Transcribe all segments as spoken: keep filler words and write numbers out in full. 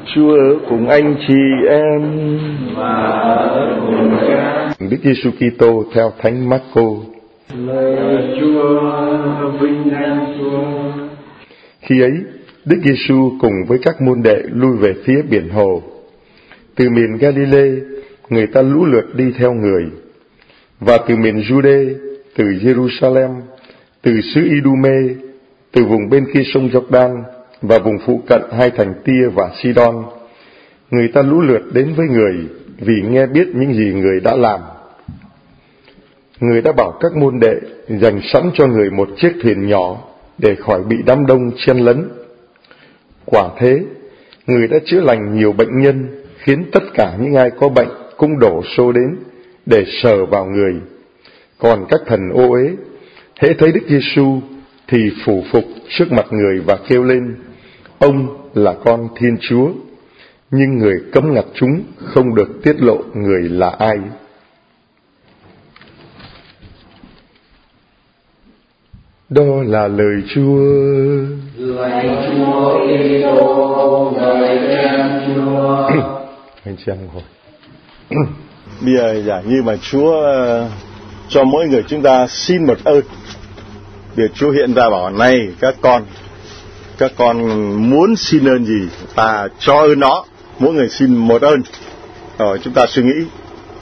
Chúa ở cùng anh chị em và ở cùng cha. Đức Giêsu Kitô theo Thánh Marco. Lời Chúa, vinh danh Chúa. Khi ấy, Đức Giêsu cùng với các môn đệ lui về phía biển hồ. Từ miền Galilee, người ta lũ lượt đi theo người, và từ miền Jude, từ Jerusalem, từ xứ Idume, từ vùng bên kia sông Giô-đan và vùng phụ cận hai thành Tia và Sidon, người ta lũ lượt đến với người vì nghe biết những gì người đã làm. Người đã bảo các môn đệ dành sẵn cho người một chiếc thuyền nhỏ để khỏi bị đám đông chen lấn. Quả thế, người đã chữa lành nhiều bệnh nhân, khiến tất cả những ai có bệnh cũng đổ xô đến để sờ vào người. Còn các thần ô uế, hễ thấy Đức Giêsu thì phủ phục trước mặt người và kêu lên: Ông là con Thiên Chúa. Nhưng người cấm ngặt chúng không được tiết lộ người là ai. Đó là lời Chúa. Lạy Chúa Kitô, lời khen Chúa. Anh chị em ngồi. Bây giờ giả như mà Chúa uh, cho mỗi người chúng ta xin một ơn. Việc Chúa hiện ra bảo này các con, các con muốn xin ơn gì ta cho ơn đó. Mỗi người xin một ơn. Rồi chúng ta suy nghĩ.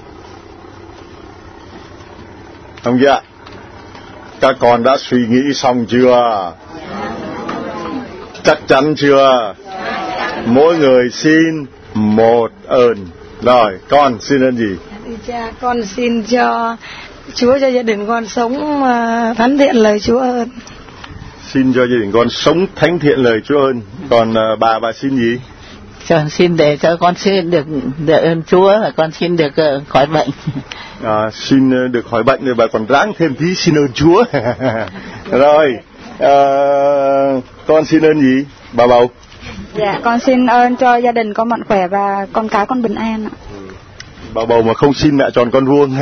Không chưa ạ? Các con đã suy nghĩ xong chưa? Chắc chắn chưa? Mỗi người xin một ơn. Rồi, con xin ơn gì? Cha, con xin cho Chúa cho gia đình con sống uh, thánh thiện lời Chúa hơn. Xin cho gia đình con sống thánh thiện lời Chúa hơn. Còn uh, bà, bà xin gì? Con xin để cho con xin được được ơn Chúa và con xin được uh, khỏi bệnh. À, xin uh, được khỏi bệnh rồi bà còn ráng thêm tí xin ơn Chúa. Rồi, uh, con xin ơn gì? Bà Bầu. Dạ, con xin ơn cho gia đình con mạnh khỏe và con cái con bình an ạ. Bà Bầu mà không xin mẹ tròn con vuông.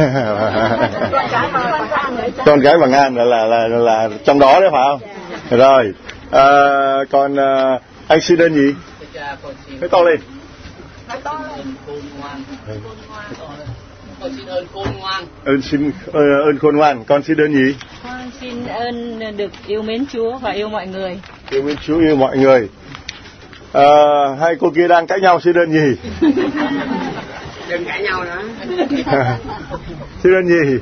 Con gái bằng an là, là là là trong đó đấy phải không? Dạ. Rồi, à, còn à, anh xin ơn gì? Nói to lên. Nói to lên. Khôn ngoan. Con xin ơn khôn ngoan. Ơn xin ơn khôn ngoan. Con xin ơn gì? Con xin ơn được yêu mến Chúa và yêu mọi người. Yêu mến Chúa, yêu mọi người. À, hai cô kia đang cãi nhau xin ơn gì? Đừng cãi nhau nữa. Xin ơn gì?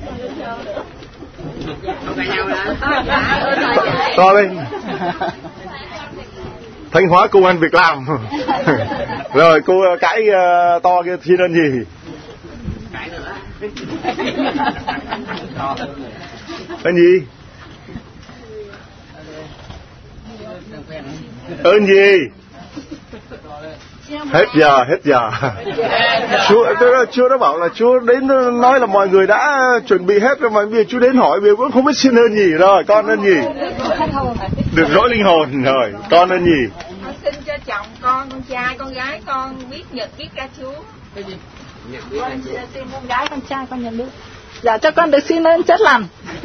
Không cãi nhau nữa. To, to lên. Thanh hóa công ăn việc làm. Rồi cô cãi uh, to kia xin ơn gì? Cãi nữa. Ơn gì? Ơn gì? Hết giờ, hết giờ. Chúa, Chúa đã bảo là Chúa đến nói là mọi người đã chuẩn bị hết rồi mà bây giờ Chúa đến hỏi bây giờ cũng không biết xin ơn gì. Rồi, con ơn gì? Được rỗi linh hồn. Rồi, con ơn gì? Con xin cho chồng con, con trai, con gái con biết nhật biết ca Chúa. Cái gì? Con xin con gái, con trai con nhận được. Dạ cho con được xin ơn chết lành.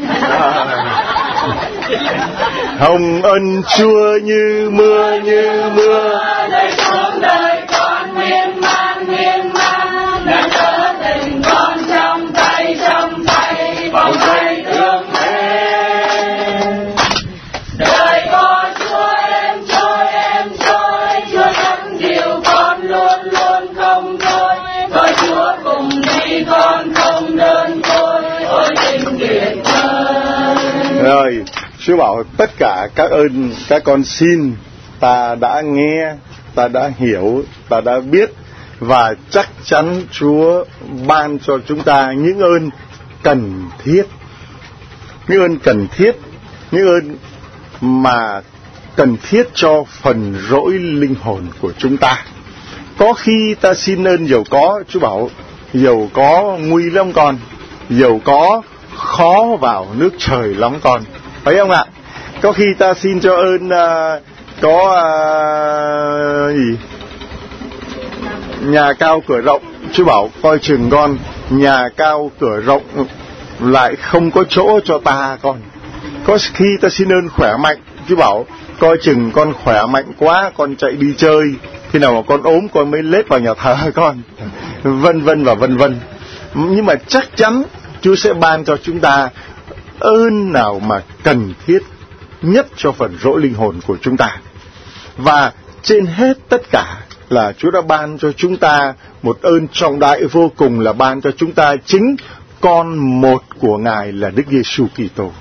Hồng ân Chúa như mưa như mưa, đời sống đời con miên man miên man, đã trở tình con trong tay trong tay vòng tay thương em. Đời có Chúa em trôi em trôi, Chúa dẫn điều con luôn luôn không thôi. Có Chúa cùng đi con không đơn côi, ôi tình tuyệt vời. Rồi, Chúa bảo tất cả các ơn các con xin ta đã nghe, ta đã hiểu, ta đã biết, và chắc chắn Chúa ban cho chúng ta những ơn cần thiết. Những ơn cần thiết, những ơn mà cần thiết cho phần rỗi linh hồn của chúng ta. Có khi ta xin ơn giàu có, Chúa bảo giàu có nguy lắm con, giàu có khó vào nước trời lắm con, phải không ạ? Có khi ta xin cho ơn uh, có uh, gì nhà cao cửa rộng, Chúa bảo coi chừng con, nhà cao cửa rộng lại không có chỗ cho ta con. Có khi ta xin ơn khỏe mạnh, Chúa bảo coi chừng con khỏe mạnh quá, con chạy đi chơi Khi nào mà con ốm con mới lết vào nhà thờ con, vân vân và vân vân. Nhưng mà chắc chắn Chúa sẽ ban cho chúng ta ơn nào mà cần thiết nhất cho phần rỗi linh hồn của chúng ta. Và trên hết tất cả là Chúa đã ban cho chúng ta một ơn trọng đại vô cùng, là ban cho chúng ta chính con một của Ngài là Đức Giêsu Kitô.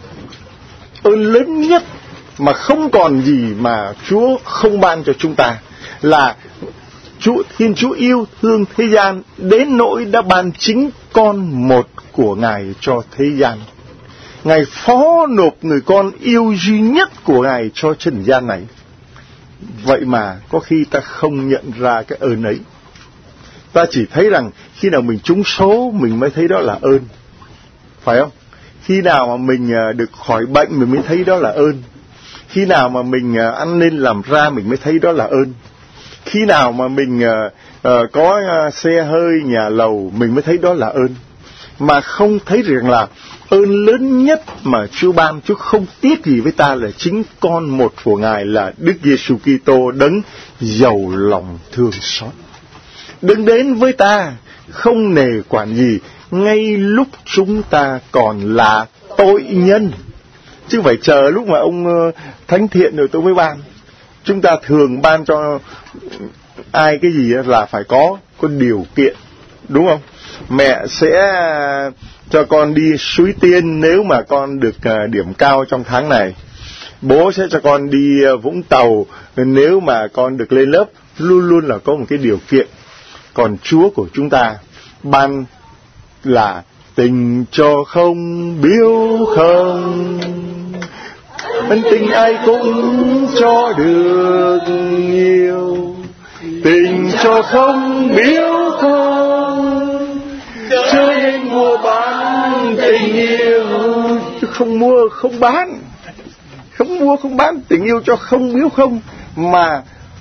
Ơn lớn nhất mà không còn gì mà Chúa không ban cho chúng ta là Chúa Thiên Chúa yêu thương thế gian đến nỗi đã ban chính con một của Ngài cho thế gian. Ngài phó nộp người con yêu duy nhất của Ngài cho trần gian này. Vậy mà có khi ta không nhận ra cái ơn ấy. Ta chỉ thấy rằng khi nào mình trúng số mình mới thấy đó là ơn, phải không? Khi nào mà mình được khỏi bệnh mình mới thấy đó là ơn. Khi nào mà mình ăn nên làm ra mình mới thấy đó là ơn. Khi nào mà mình uh, uh, có uh, xe hơi, nhà lầu mình mới thấy đó là ơn. Mà không thấy rằng là ơn lớn nhất mà Chúa ban, Chúa không tiếc gì với ta là chính con một của Ngài là Đức Giêsu Kitô, đấng giàu lòng thương xót. Đừng đến với ta không nề quản gì ngay lúc chúng ta còn là tội nhân. Chứ phải chờ lúc mà ông uh, thánh thiện rồi tôi mới ban. Chúng ta thường ban cho ai cái gì là phải có có điều kiện, đúng không? Mẹ sẽ cho con đi Suối Tiên nếu mà con được điểm cao trong tháng này. Bố sẽ cho con đi Vũng Tàu nếu mà con được lên lớp. Luôn luôn là có một cái điều kiện. Còn Chúa của chúng ta ban là tình cho không biếu không, ân tình ai cũng cho được nhiều, tình cho không biếu không, chớ nên mua bán tình yêu. Chứ không mua không bán, không mua không bán tình yêu cho không biếu không, mà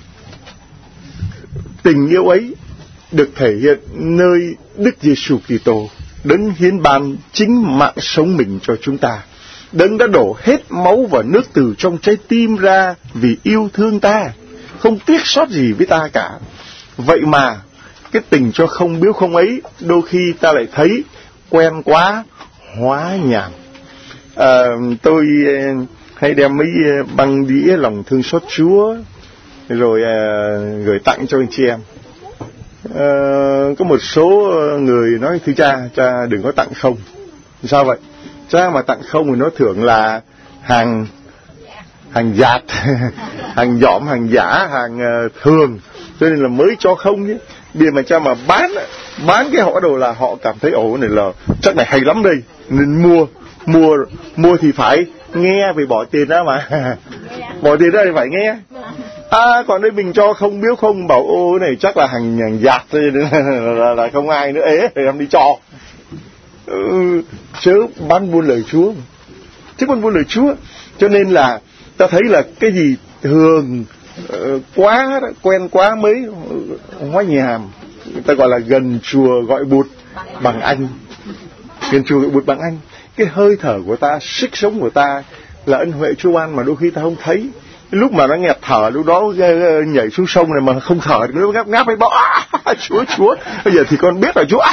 tình yêu ấy được thể hiện nơi Đức Giêsu Kitô, đấng hiến ban chính mạng sống mình cho chúng ta, đấng đã đổ hết máu và nước từ trong trái tim ra vì yêu thương ta, không tiếc sót gì với ta cả. Vậy mà cái tình cho không biếu không ấy đôi khi ta lại thấy quen quá, hóa nhàm. À, tôi hay đem mấy băng đĩa lòng thương xót Chúa rồi à, gửi tặng cho anh chị em. À, có một số người nói thưa cha, cha đừng có tặng không. Sao vậy? Cha mà tặng không thì nó thường là hàng hàng dạt, hàng dỏm, hàng giả, hàng uh, thường, cho nên là mới cho không chứ. Bây giờ mà cha mà bán bán cái họ đồ là họ cảm thấy ồ này là chắc này hay lắm đây, nên mua mua mua thì phải nghe, vì bỏ tiền ra mà bỏ tiền ra thì phải nghe. À còn đây mình cho không biếu không, bảo ô này chắc là hàng, hàng dạt thôi, là, là, là không ai nữa ế thì làm đi cho. Ừ, chớ bán buôn lời Chúa, chứ bán buôn lời Chúa. Cho nên là ta thấy là cái gì thường uh, quá quen quá mới uh, hóa nhàm. Ta gọi là gần chùa gọi bụt bằng anh, gần chùa gọi bụt bằng anh. Cái hơi thở của ta, sức sống của ta là ân huệ Chúa ban mà đôi khi ta không thấy. Lúc mà nó nghẹt thở, lúc đó nhảy xuống sông này mà không thở, nó ngáp ngáp hay bảo à, Chúa Chúa. Bây giờ thì con biết là Chúa.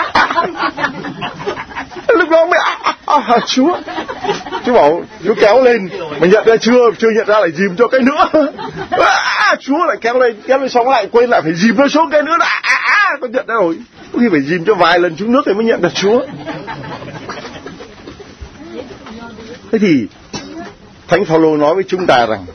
Lúc đó mới à, à, à, Chúa. Chúa bảo Chúa kéo lên, mà nhận ra chưa, chưa nhận ra lại dìm cho cái nữa. À, Chúa lại kéo lên, kéo lên xong lại quên lại phải dìm nó xuống cái nữa. À, à, à, con nhận ra rồi. Có khi phải dìm cho vài lần xuống nước thì mới nhận được Chúa. Thế thì Thánh Phaolô nói với chúng ta rằng: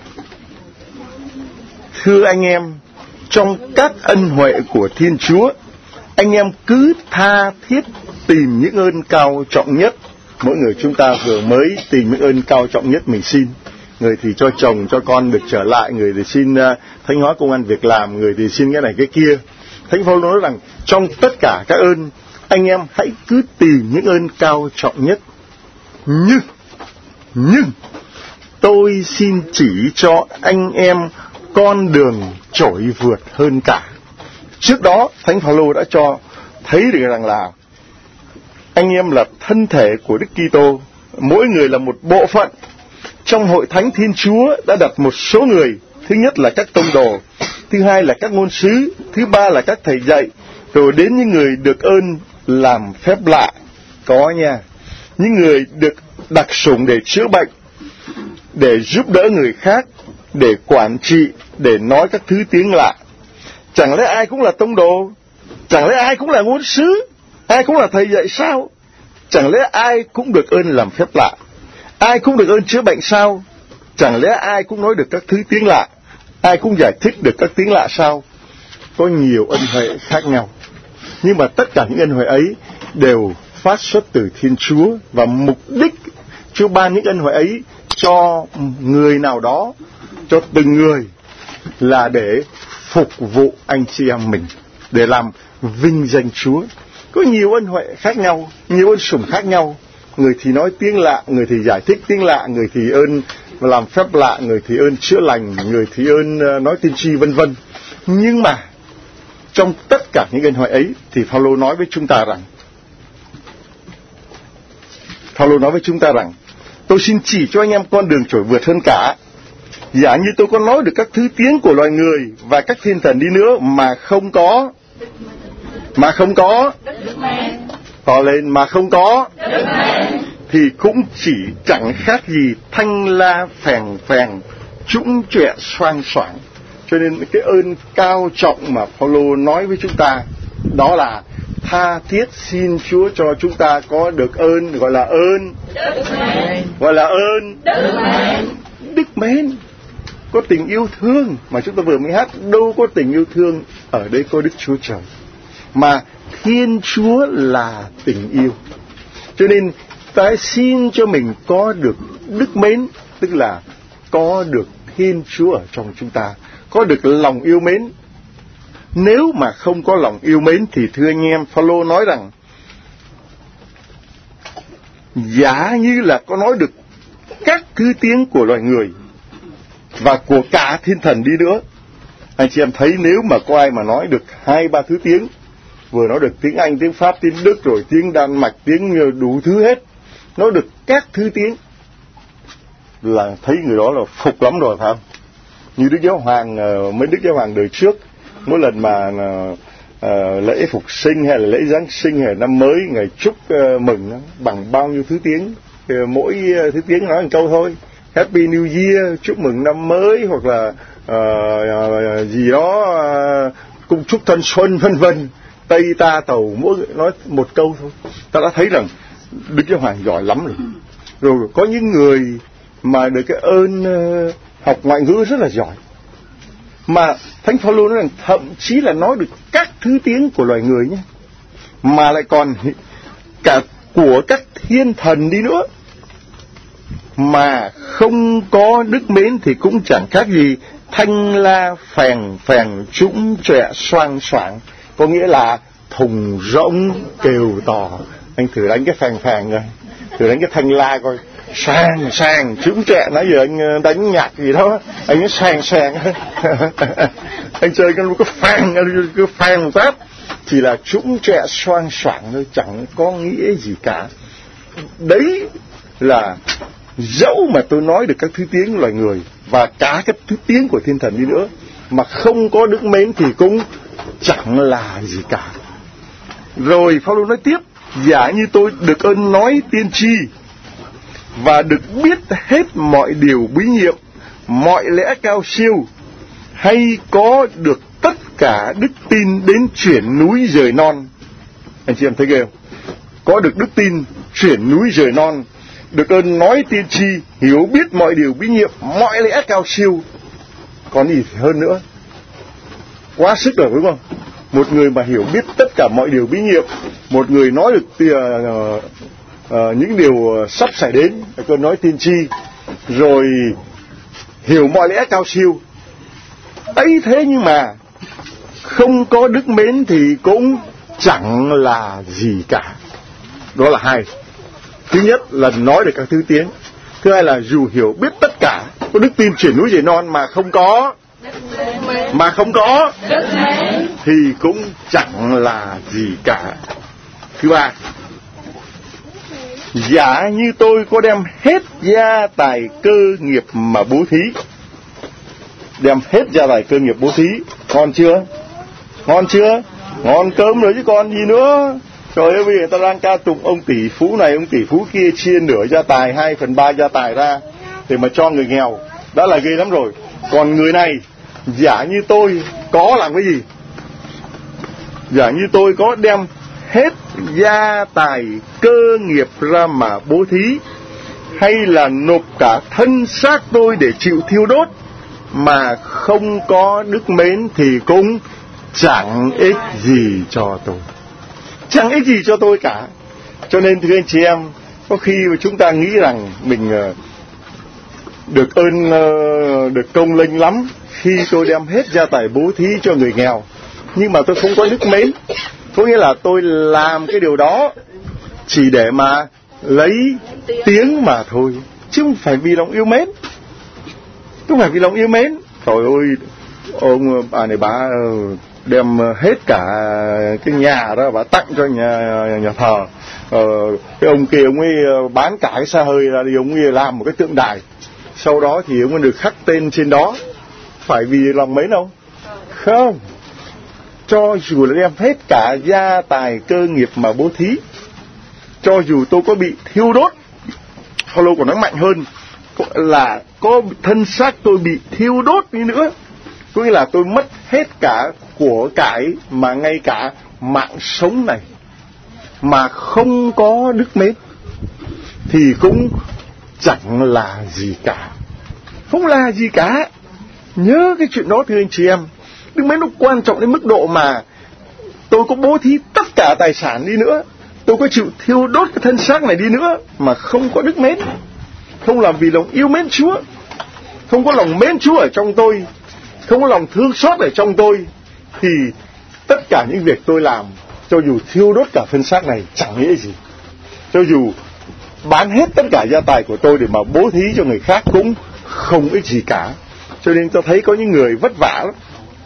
thưa anh em, trong các ân huệ của Thiên Chúa, anh em cứ tha thiết tìm những ơn cao trọng nhất. Mỗi người chúng ta vừa mới tìm những ơn cao trọng nhất mình xin. Người thì cho chồng, cho con được trở lại, người thì xin uh, thanh hóa công ăn việc làm, người thì xin cái này cái kia. Thánh Phaolô nói rằng trong tất cả các ơn, anh em hãy cứ tìm những ơn cao trọng nhất. Nhưng, nhưng tôi xin chỉ cho anh em con đường trỗi vượt hơn cả. Trước đó Thánh Phaolô đã cho thấy được rằng là anh em là thân thể của Đức Kitô, mỗi người là một bộ phận. Trong hội thánh Thiên Chúa đã đặt một số người, thứ nhất là các tông đồ, thứ hai là các ngôn sứ, thứ ba là các thầy dạy, rồi đến những người được ơn làm phép lạ, có nha, những người được đặc sủng để chữa bệnh, để giúp đỡ người khác, để quản trị, để nói các thứ tiếng lạ. Chẳng lẽ ai cũng là tông đồ? Chẳng lẽ ai cũng là ngôn sứ? Ai cũng là thầy dạy sao? Chẳng lẽ ai cũng được ơn làm phép lạ? Ai cũng được ơn chữa bệnh sao? Chẳng lẽ ai cũng nói được các thứ tiếng lạ? Ai cũng giải thích được các tiếng lạ sao? Có nhiều ân huệ khác nhau, nhưng mà tất cả những ân huệ ấy đều phát xuất từ Thiên Chúa, và mục đích Chúa ban những ân huệ ấy cho người nào đó, cho từng người, là để phục vụ anh chị em mình, để làm vinh danh Chúa. Có nhiều ân huệ khác nhau, nhiều ân sủng khác nhau. Người thì nói tiếng lạ, người thì giải thích tiếng lạ, người thì ơn làm phép lạ, người thì ơn chữa lành, người thì ơn nói tiên tri, vân vân. Nhưng mà trong tất cả những ân huệ ấy thì Phaolô nói với chúng ta rằng, Phaolô nói với chúng ta rằng, tôi xin chỉ cho anh em con đường trỗi vượt hơn cả. Giả như tôi có nói được các thứ tiếng của loài người và các thiên thần đi nữa mà không có, mà không có, to lên, mà không có, thì cũng chỉ chẳng khác gì thanh la phèn phèn, trũng trệ xoang xoảng. Cho nên cái ơn cao trọng mà Phaolô nói với chúng ta, đó là tha thiết xin Chúa cho chúng ta có được ơn, gọi là ơn, gọi là ơn, đức mến. Có tình yêu thương mà chúng ta vừa mới hát, đâu có tình yêu thương, ở đây có Đức Chúa Trời. Mà Thiên Chúa là tình yêu. Cho nên ta xin cho mình có được đức mến, tức là có được Thiên Chúa ở trong chúng ta, có được lòng yêu mến. Nếu mà không có lòng yêu mến thì thưa anh em, Phaolô nói rằng, giả như là có nói được các thứ tiếng của loài người và của cả thiên thần đi nữa. Anh chị em thấy nếu mà có ai mà nói được hai ba thứ tiếng, vừa nói được tiếng Anh, tiếng Pháp, tiếng Đức, rồi tiếng Đan Mạch, tiếng đủ thứ hết, nói được các thứ tiếng, là thấy người đó là phục lắm rồi, phải không? Như Đức Giáo Hoàng, mấy Đức Giáo Hoàng đời trước, mỗi lần mà uh, lễ phục sinh hay là lễ Giáng sinh hay là năm mới, ngày chúc uh, mừng bằng bao nhiêu thứ tiếng, uh, mỗi thứ tiếng nói một câu thôi. Happy New Year, chúc mừng năm mới, hoặc là uh, uh, gì đó, uh, cùng chúc thanh xuân, vân vân. Tây ta tàu mỗi nói một câu thôi. Ta đã thấy rằng Đức Giáo Hoàng giỏi lắm rồi. Rồi có những người mà được cái ơn uh, học ngoại ngữ rất là giỏi, mà Thánh Phaolô nói rằng thậm chí là nói được các thứ tiếng của loài người nhé, mà lại còn cả của các thiên thần đi nữa, mà không có đức mến thì cũng chẳng khác gì thanh la phèn phèn, trũng trệ xoang xoảng. Có nghĩa là thùng rỗng kêu to. Anh thử đánh cái phèn phèn rồi, thử đánh cái thanh la coi. Sang sang trũng trệ. Nãy giờ anh đánh nhạc gì đó, anh ấy sang sang anh chơi cái cái phèn, cái phèn pháp chỉ là trũng trệ xoang xoảng thôi, chẳng có nghĩa gì cả. Đấy là dẫu mà tôi nói được các thứ tiếng loài người và cả các thứ tiếng của thiên thần đi nữa, mà không có đức mến thì cũng chẳng là gì cả. Rồi Phaolô nói tiếp, giả như tôi được ơn nói tiên tri và được biết hết mọi điều bí nhiệm, mọi lẽ cao siêu, hay có được tất cả đức tin đến chuyển núi rời non. Anh chị em thấy ghê không? Có được đức tin chuyển núi rời non, được ơn nói tiên tri, hiểu biết mọi điều bí nhiệm, mọi lẽ cao siêu. Còn gì hơn nữa? Quá sức rồi, đúng không? Một người mà hiểu biết tất cả mọi điều bí nhiệm, một người nói được uh, uh, những điều sắp xảy đến, được ơn nói tiên tri, rồi hiểu mọi lẽ cao siêu. Ấy thế nhưng mà không có đức mến thì cũng chẳng là gì cả. Đó là hai. Thứ nhất là nói được các thứ tiếng. Thứ hai là dù hiểu biết tất cả, có đức tin chuyển núi rời non mà không có, mà không có thì cũng chẳng là gì cả. Thứ ba, giả như tôi có đem hết gia tài cơ nghiệp mà bố thí, đem hết gia tài cơ nghiệp bố thí. Ngon chưa? Ngon chưa? Ngon cơm rồi chứ còn gì nữa. Trời ơi, bây giờ ta đang ca tụng ông tỷ phú này, ông tỷ phú kia chia nửa gia tài, hai phần ba gia tài ra để mà cho người nghèo. Đã là ghê lắm rồi. Còn người này, giả như tôi có làm cái gì? Giả như tôi có đem hết gia tài cơ nghiệp ra mà bố thí, hay là nộp cả thân xác tôi để chịu thiêu đốt, mà không có đức mến thì cũng chẳng ích gì cho tôi. Chẳng ích gì cho tôi cả. Cho nên thưa anh chị em, có khi mà chúng ta nghĩ rằng mình được ơn, được công lênh lắm khi tôi đem hết gia tài bố thí cho người nghèo, nhưng mà tôi không có đức mến. Có nghĩa là tôi làm cái điều đó chỉ để mà lấy tiếng mà thôi, chứ không phải vì lòng yêu mến. Không phải vì lòng yêu mến. Trời ơi, ông bà này bà đem hết cả cái nhà đó bà tặng cho nhà, nhà thờ. ờ, Cái ông kia ông ấy bán cả cái xe hơi ra đi, ông ấy làm một cái tượng đài. Sau đó thì ông ấy được khắc tên trên đó. Phải vì lòng mến không? Không. Cho dù là đem hết cả gia tài cơ nghiệp mà bố thí, cho dù tôi có bị thiêu đốt, Phaolô còn nói mạnh hơn là có thân xác tôi bị thiêu đốt đi nữa, có nghĩa là tôi mất hết cả của cải mà ngay cả mạng sống này mà không có đức mến thì cũng chẳng là gì cả. Không là gì cả. Nhớ cái chuyện đó thưa anh chị em. Đức mến nó quan trọng đến mức độ mà tôi có bố thí tất cả tài sản đi nữa, tôi có chịu thiêu đốt cái thân xác này đi nữa, mà không có đức mến, không làm vì lòng yêu mến Chúa, không có lòng mến Chúa ở trong tôi, không có lòng thương xót ở trong tôi, thì tất cả những việc tôi làm, cho dù thiêu đốt cả thân xác này chẳng nghĩa gì, cho dù bán hết tất cả gia tài của tôi để mà bố thí cho người khác cũng không ích gì cả. Cho nên tôi thấy có những người vất vả lắm,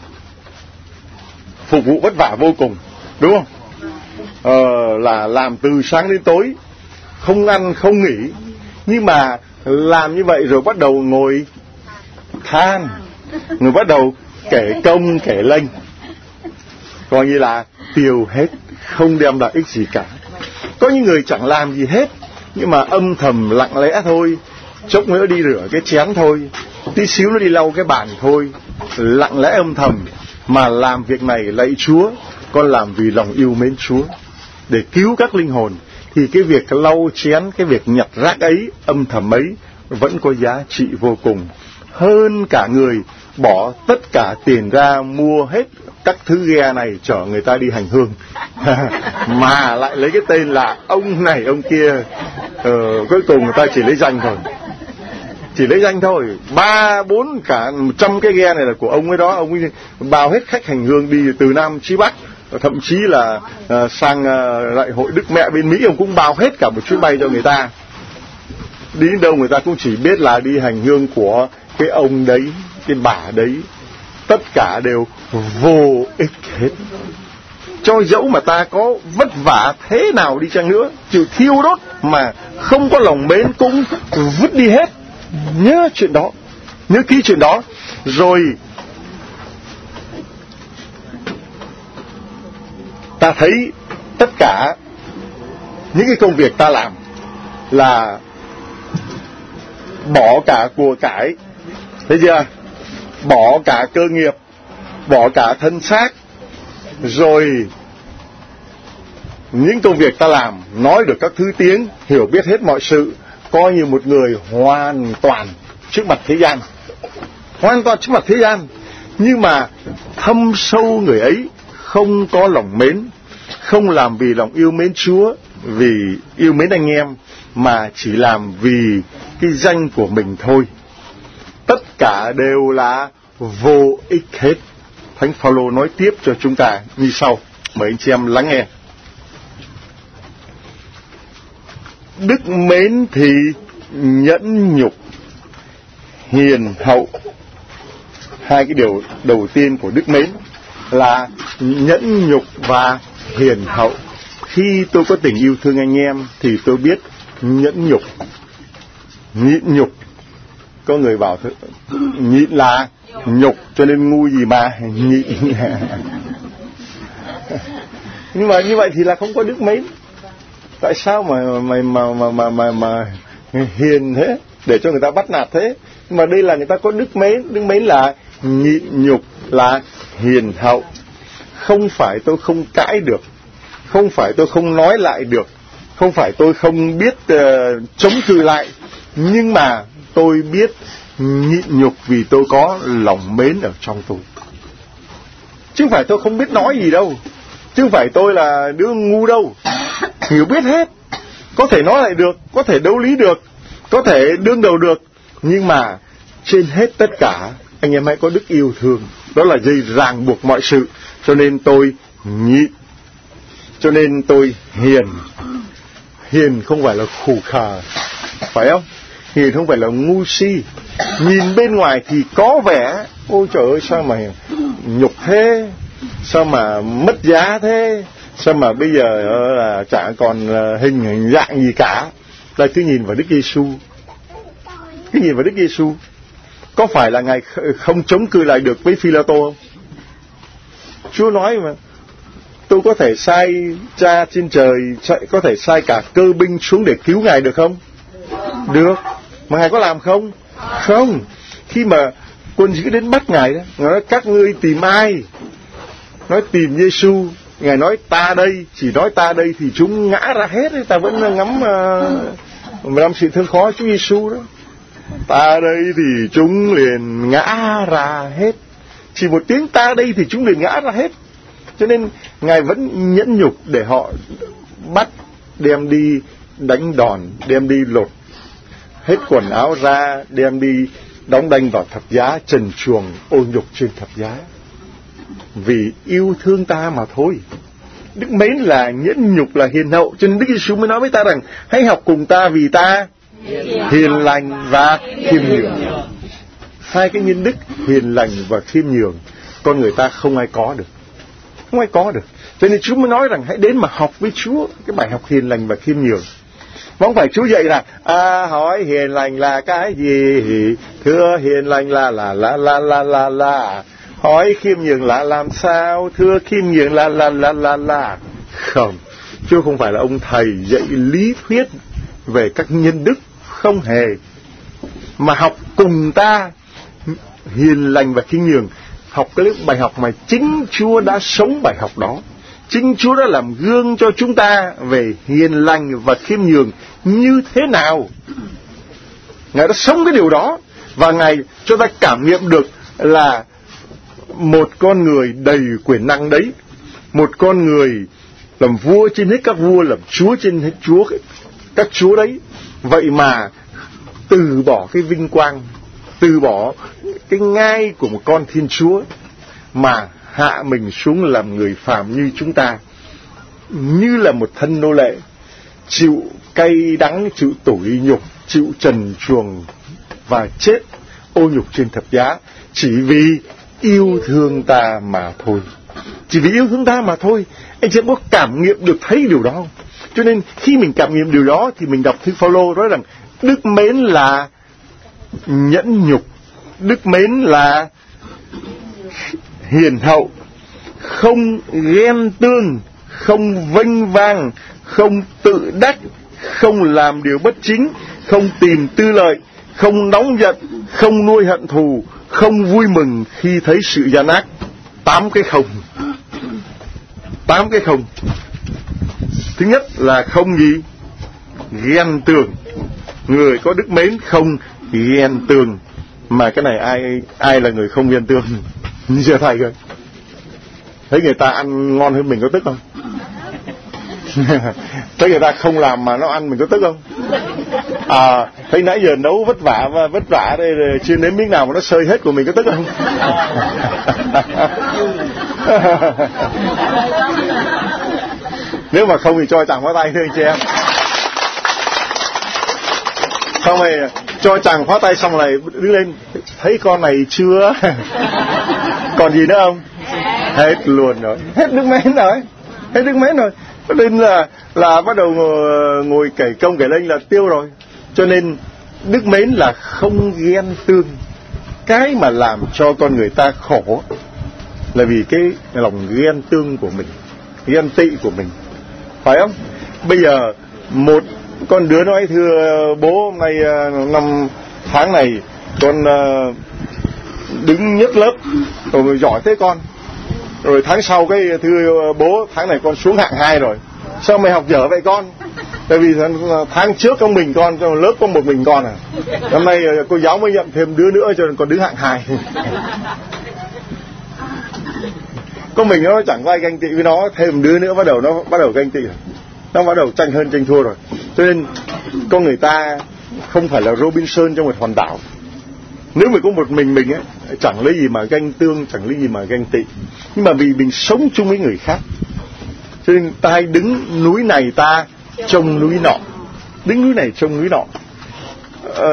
phục vụ vất vả vô cùng, đúng không? Ờ, là làm từ sáng đến tối, không ăn không nghỉ, nhưng mà làm như vậy rồi bắt đầu ngồi than, người bắt đầu kể công kể lênh, coi như là tiêu hết, không đem lại ích gì cả. Có những người chẳng làm gì hết, nhưng mà âm thầm lặng lẽ thôi, chốc nữa đi rửa cái chén thôi, tí xíu nó đi lau cái bàn thôi, lặng lẽ âm thầm mà làm việc này. Lạy Chúa, con làm vì lòng yêu mến Chúa, để cứu các linh hồn, thì cái việc lau chén, cái việc nhặt rác ấy, âm thầm ấy vẫn có giá trị vô cùng, hơn cả người bỏ tất cả tiền ra mua hết các thứ ghe này chở người ta đi hành hương mà lại lấy cái tên là ông này ông kia. ờ, Cuối cùng người ta chỉ lấy danh thôi, chỉ lấy danh thôi. Ba bốn cả trăm cái ghe này là của ông ấy đó. Ông ấy bao hết khách hành hương đi từ Nam chí Bắc, thậm chí là uh, sang uh, đại hội Đức Mẹ bên Mỹ, ông cũng bao hết cả một chuyến bay cho người ta. Đi đến đâu người ta cũng chỉ biết là đi hành hương của cái ông đấy, cái bà đấy. Tất cả đều vô ích hết. Cho dẫu mà ta có vất vả thế nào đi chăng nữa, chịu thiêu đốt mà không có lòng mến cũng vứt đi hết. Nhớ chuyện đó, nhớ kỹ chuyện đó. Rồi ta thấy tất cả những cái công việc ta làm là bỏ cả của cải, thấy chưa? Bỏ cả cơ nghiệp, bỏ cả thân xác. Rồi những công việc ta làm, nói được các thứ tiếng, hiểu biết hết mọi sự, coi như một người hoàn toàn trước mặt thế gian, hoàn toàn trước mặt thế gian. Nhưng mà thâm sâu người ấy không có lòng mến, không làm vì lòng yêu mến Chúa, vì yêu mến anh em, mà chỉ làm vì cái danh của mình thôi. Tất cả đều là vô ích hết. Thánh Phaolô nói tiếp cho chúng ta như sau, mời anh chị em lắng nghe. Đức mến thì nhẫn nhục, hiền hậu. Hai cái điều đầu tiên của đức mến là nhẫn nhục và hiền hậu. Khi tôi có tình yêu thương anh em thì tôi biết nhẫn nhục, nhịn nhục. Có người bảo nhịn là nhục, cho nên ngu gì mà nhịn. Nhưng mà như vậy thì là không có đức mến. Tại sao mà mà mà mà mà mà, mà hiền thế, để cho người ta bắt nạt thế? Mà đây là người ta có đức mến. Đức mến là nhịn nhục, là hiền hậu. Không phải tôi không cãi được, không phải tôi không nói lại được, không phải tôi không biết uh, chống cự lại, nhưng mà tôi biết nhịn nhục vì tôi có lòng mến ở trong tôi. Chứ không phải tôi không biết nói gì đâu, chứ không phải tôi là đứa ngu đâu. Hiểu biết hết, có thể nói lại được, có thể đấu lý được, có thể đương đầu được, nhưng mà trên hết tất cả anh em hãy có đức yêu thương. Đó là dây ràng buộc mọi sự. Cho nên tôi nhịn, cho nên tôi hiền. Hiền không phải là khủ khờ, phải không? Hiền không phải là ngu si. Nhìn bên ngoài thì có vẻ ôi trời ơi, sao mà nhục thế, sao mà mất giá thế, sao mà bây giờ là chả còn hình, hình dạng gì cả. Là cứ nhìn vào Đức Giêsu, cứ nhìn vào Đức Giêsu. Có phải là Ngài không chống cự lại được với Phi-la-tô không? Chúa nói mà, tôi có thể sai Cha trên trời, có thể sai cả cơ binh xuống để cứu Ngài được không? Được. Mà Ngài có làm không? Không. Khi mà quân sĩ đến bắt Ngài đó, Ngài nói các ngươi tìm ai? Nói tìm Giêsu. Ngài nói ta đây, chỉ nói ta đây thì chúng ngã ra hết. Ta vẫn ngắm uh, làm sự thương khó Chúa Giêsu đó. Ta đây thì chúng liền ngã ra hết. Chỉ một tiếng ta đây thì chúng liền ngã ra hết. Cho nên Ngài vẫn nhẫn nhục để họ bắt, đem đi đánh đòn, đem đi lột hết quần áo ra, đem đi đóng đanh vào thập giá, trần truồng ô nhục trên thập giá. Vì yêu thương ta mà thôi. Đức mến là nhẫn nhục, là hiền hậu. Cho nên Đức Giêsu mới nói với ta rằng hãy học cùng ta vì ta hiền lành và khiêm nhường. Hai cái nhân đức hiền lành và khiêm nhường con người ta không ai có được, không ai có được. Cho nên Chúa mới nói rằng hãy đến mà học với Chúa cái bài học hiền lành và khiêm nhường. Mà không phải Chúa dạy là à, hỏi hiền lành là cái gì, thưa hiền lành là là là là là là là hỏi khiêm nhường là làm sao, thưa khiêm nhường là là là là là. Không, Chúa không phải là ông thầy dạy lý thuyết về các nhân đức, không hề. Mà học cùng ta hiền lành và khiêm nhường, học cái bài học mà chính Chúa đã sống bài học đó. Chính Chúa đã làm gương cho chúng ta về hiền lành và khiêm nhường như thế nào. Ngài đã sống cái điều đó, và Ngài cho ta cảm nghiệm được là một con người đầy quyền năng đấy, một con người làm vua trên hết các vua, làm chúa trên hết chúa các chúa đấy, vậy mà từ bỏ cái vinh quang, từ bỏ cái ngai của một con Thiên Chúa, mà hạ mình xuống làm người phàm như chúng ta, như là một thân nô lệ, chịu cay đắng, chịu tủi nhục, chịu trần truồng và chết ô nhục trên thập giá, chỉ vì yêu thương ta mà thôi. Chỉ vì yêu thương ta mà thôi. Anh chị có cảm nghiệm được thấy điều đó không? Cho nên khi mình cảm nghiệm điều đó thì mình đọc thư Phao-lô nói rằng đức mến là nhẫn nhục, đức mến là hiền hậu, không ghen tương, không vênh vang, không tự đắc, không làm điều bất chính, không tìm tư lợi, không nóng giận, không nuôi hận thù, không vui mừng khi thấy sự gian ác. Tám cái không. Tám cái không. Thứ nhất là không gì? Ghen tường. Người có đức mến không ghen tường. Mà cái này ai ai là người không ghen tường? Chưa thầy rồi. Thấy người ta ăn ngon hơn mình có tức không? Thấy người ta không làm mà nó ăn mình có tức không? À, thấy nãy giờ nấu vất vả và vất vả đây rồi, chưa nếm miếng nào mà nó sơi hết của mình có tức không? Nếu mà không thì cho chàng phá tay thôi anh chị em. Xong rồi cho chàng phá tay xong rồi đứng lên, thấy con này chưa? Còn gì nữa không? Hết luôn rồi, hết nước mến rồi, hết nước mến rồi. Cho nên là là bắt đầu ngồi, ngồi cày công cày lênh là tiêu rồi. Cho nên đức mến là không ghen tương. cái mà làm cho con người ta khổ là vì cái lòng ghen tương của mình, ghen tị của mình, phải không? Bây giờ một con đứa nói thưa bố, hôm nay năm tháng này con đứng nhất lớp rồi, giỏi thế con. Rồi tháng sau cái thưa bố, tháng này con xuống hạng hai rồi. Sao mày học dở vậy con? Tại vì tháng trước có mình con, trong lớp có một mình con à. Năm nay cô giáo mới nhận thêm đứa nữa cho nên con đứng hạng hai. Có mình nó chẳng có ai ganh tị với nó, thêm đứa nữa bắt đầu nó bắt đầu ganh tị rồi. Nó bắt đầu tranh hơn tranh thua rồi. Cho nên con người ta không phải là Robinson trong một hòn đảo. Nếu mà có một mình mình ấy, chẳng lấy gì mà ganh tương, chẳng lấy gì mà ganh tị. Nhưng mà vì mình sống chung với người khác, cho nên ta hay đứng núi này ta trông núi nọ, đứng núi này trông núi nọ. Ờ,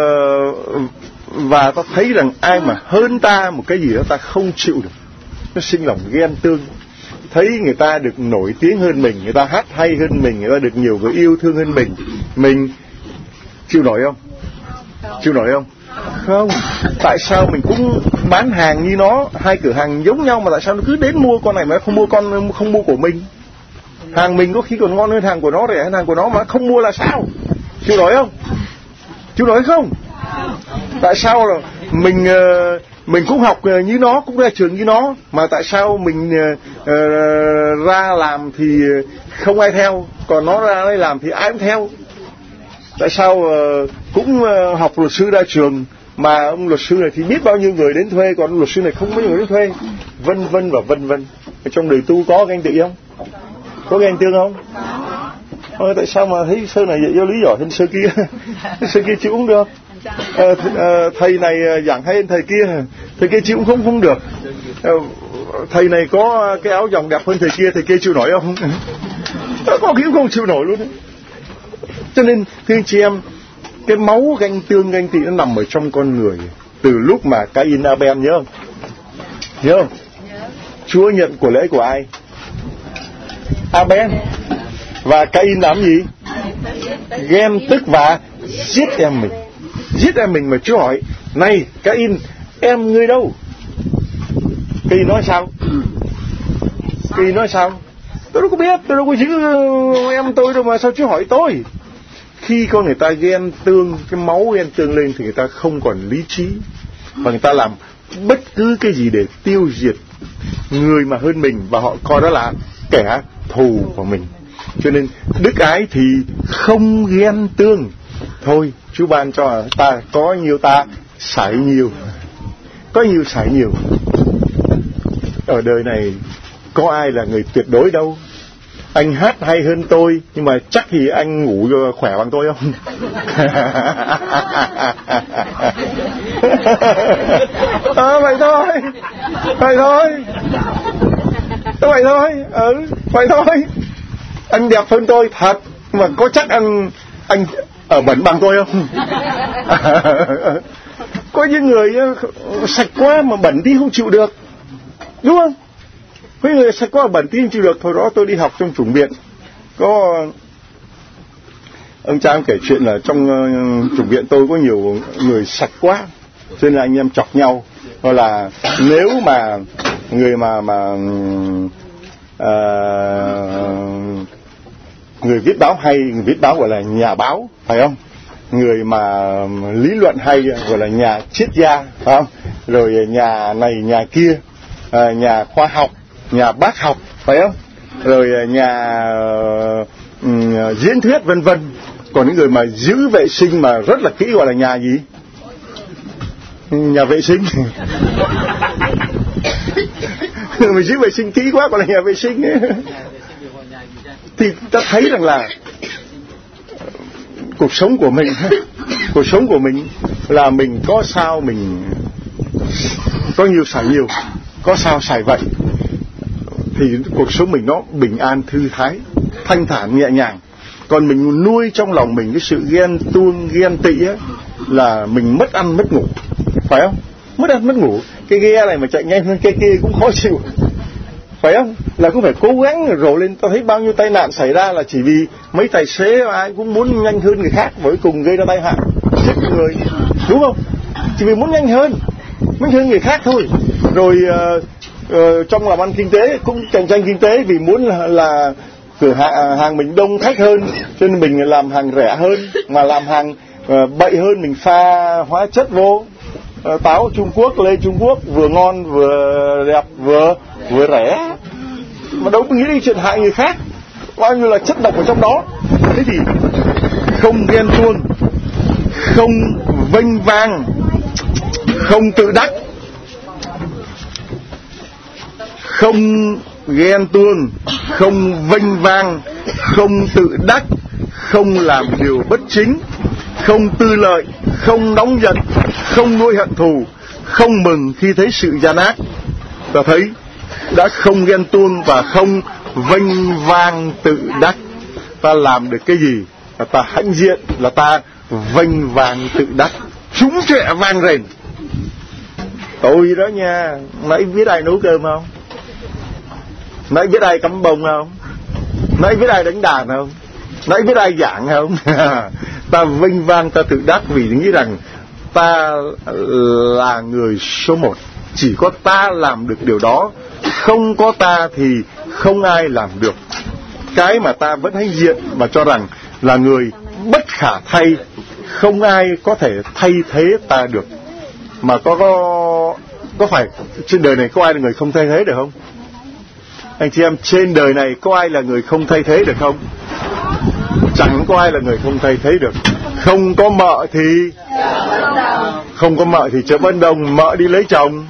và ta thấy rằng ai mà hơn ta một cái gì đó ta không chịu được, nó sinh lòng ghen tương. Thấy người ta được nổi tiếng hơn mình, người ta hát hay hơn mình, người ta được nhiều người yêu thương hơn mình, mình chịu nổi không? Chịu nổi không? Không. Tại sao mình cũng bán hàng như nó, hai cửa hàng giống nhau mà tại sao nó cứ đến mua con này mà không mua con không mua của mình? Hàng mình có khi còn ngon hơn hàng của nó, rẻ hơn hàng của nó mà không mua là sao? Chịu nổi không? Chịu nổi không? Tại sao là mình mình cũng học như nó, cũng ra trường như nó, mà tại sao mình uh, ra làm thì không ai theo, còn nó ra đây làm thì ai cũng theo? Tại sao uh, cũng uh, học luật sư ra trường mà ông luật sư này thì biết bao nhiêu người đến thuê, còn ông luật sư này không bao nhiêu người đến thuê, vân vân và vân vân. Trong đời tu có ganh tị không? Có ghen tương không? Ờ, tại sao mà thấy Sơn này dạy giáo lý giỏi hơn Sơn kia? Sơn kia chịu cũng được. Ờ, th- ờ, thầy này giảng hay hơn thầy kia, thầy kia chịu cũng không không được. Ờ, thầy này có cái áo dòng đẹp hơn thầy kia, thầy kia chịu nổi không? Có kiểu không chịu nổi luôn. Cho nên thưa anh chị em, cái máu ganh tương ganh tị nó nằm ở trong con người từ lúc mà Cain Abel, nhớ không? Nhớ không? Chúa nhận của lễ của ai? Abel. Và Cain làm gì? Ghen tức và giết em mình. Giết em mình mà Chúa hỏi: này Cain, em ngươi đâu? Cain nói sao? Cain nói sao? Tôi đâu có biết, tôi đâu có giữ em tôi đâu mà sao Chúa hỏi tôi? Khi con người ta ghen tương, cái máu ghen tương lên thì người ta không còn lý trí, và người ta làm bất cứ cái gì để tiêu diệt người mà hơn mình, và họ coi đó là kẻ thù của mình. Cho nên đức ái thì không ghen tương. Thôi Chúa ban cho ta có nhiều ta xài nhiều, có nhiều xài nhiều. Ở đời này có ai là người tuyệt đối đâu. Anh hát hay hơn tôi, nhưng mà chắc thì anh ngủ khỏe bằng tôi không? À, vậy thôi, vậy thôi, vậy thôi, ừ, vậy thôi. Anh đẹp hơn tôi thật, nhưng mà có chắc anh anh ở bẩn bằng tôi không? Có những người sạch quá mà bẩn tí không chịu được, đúng không? Mấy người sạch quá bẩn tí không chịu được. Thôi đó tôi đi học trong chủng viện, có ông cha em kể chuyện là trong uh, chủng viện tôi có nhiều người sạch quá, cho nên là anh em chọc nhau. Hoặc là nếu mà người mà mà uh, người viết báo hay, người viết báo gọi là nhà báo, phải không? Người mà lý luận hay gọi là nhà triết gia, phải không? Rồi nhà này nhà kia, à, nhà khoa học, nhà bác học, phải không? Rồi nhà um, diễn thuyết vân vân. Còn những người mà giữ vệ sinh mà rất là kỹ gọi là nhà gì? Nhà vệ sinh. Mà giữ vệ sinh kỹ quá gọi là nhà vệ sinh ấy. Thì ta thấy rằng là cuộc sống của mình, cuộc sống của mình là mình có sao mình có nhiều xài nhiều, có sao xài vậy, thì cuộc sống mình nó bình an thư thái, thanh thản nhẹ nhàng. Còn mình nuôi trong lòng mình cái sự ghen tuông ghen tị ấy, là mình mất ăn mất ngủ, phải không? Mất ăn mất ngủ. Cái ghe này mà chạy nhanh hơn cái kia cũng khó chịu, phải không? Là cũng phải cố gắng rồ lên. Tôi thấy bao nhiêu tai nạn xảy ra là chỉ vì mấy tài xế ai cũng muốn nhanh hơn người khác, cuối cùng gây ra tai hại giết người, đúng không? Chỉ vì muốn nhanh hơn. Mình thương người khác thôi. Rồi uh, uh, trong làm ăn kinh tế cũng cạnh tranh kinh tế, vì muốn là, là cửa hàng, hàng mình đông khách hơn, cho nên mình làm hàng rẻ hơn, mà làm hàng uh, bậy hơn mình pha hóa chất vô. Uh, táo Trung Quốc, lê Trung Quốc vừa ngon vừa đẹp vừa vừa rẻ, mà đâu có nghĩ đến chuyện hại người khác, bao nhiêu là chất độc ở trong đó. Thế thì không ghen tuông, không vênh vang, không tự đắc, không ghen tuông, không vênh vang, không tự đắc, không làm điều bất chính, không tư lợi, không nóng giận, không nuôi hận thù, không mừng khi thấy sự gian ác. Ta thấy đã không ghen tuông và không vênh vang tự đắc, ta làm được cái gì? Là ta hãnh diện, là ta vênh vang tự đắc, trúng trẻ vang rền. Tôi đó nha, nãy biết ai nấu cơm không? Nãy biết ai cắm bông không? Nãy biết ai đánh đàn không? Nãy biết ai giảng không? Ta vênh vang, ta tự đắc vì nghĩ rằng ta là người số một. Chỉ có ta làm được điều đó, không có ta thì không ai làm được. Cái mà ta vẫn hãnh diện và cho rằng là người bất khả thay, không ai có thể thay thế ta được. Mà có có có phải trên đời này có ai là người không thay thế được không? Anh chị em, trên đời này có ai là người không thay thế được không? Chẳng có ai là người không thay thế được. Không có mợ thì không có mợ thì chợ Vân Đồng, mợ đi lấy chồng,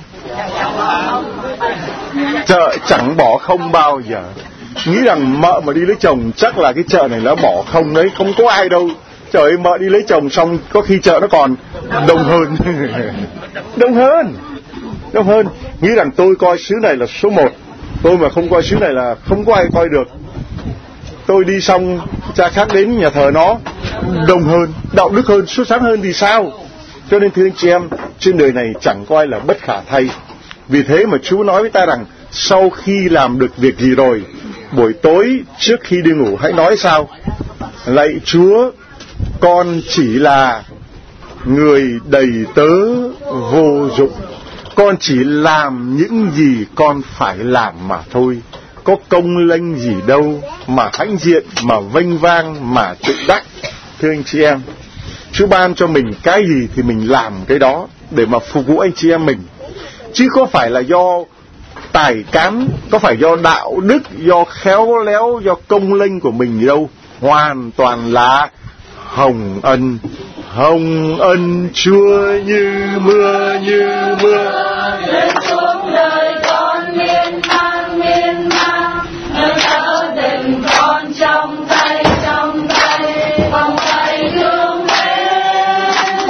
chợ chẳng bỏ không bao giờ. Nghĩ rằng mợ mà đi lấy chồng chắc là cái chợ này nó bỏ không đấy, không có ai đâu. Trời ơi, mợ đi lấy chồng xong có khi chợ nó còn đông hơn. Đông hơn Đông hơn Nghĩ rằng tôi coi xứ này là số một, tôi mà không coi xứ này là không có ai coi được. Tôi đi xong cha khác đến nhà thờ nó đông hơn, đạo đức hơn, xuất sắc hơn thì sao? Cho nên thưa anh chị em, trên đời này chẳng có ai là bất khả thay. Vì thế mà Chúa nói với ta rằng sau khi làm được việc gì rồi, buổi tối trước khi đi ngủ hãy nói sao? Lạy Chúa, con chỉ là người đầy tớ vô dụng, con chỉ làm những gì con phải làm mà thôi, có công lênh gì đâu mà hãnh diện, mà vênh vang, mà tự đắc. Thưa anh chị em, Chúa ban cho mình cái gì thì mình làm cái đó để mà phục vụ anh chị em mình, chứ có phải là do tài cán, có phải do đạo đức, do khéo léo, do công lênh của mình gì đâu. Hoàn toàn là hồng ân. Hồng ân Chúa như mưa, như mưa lên xuống đời con miên man miên man, nơi đỡ tình con trong tay trong tay, vòng tay thương mến.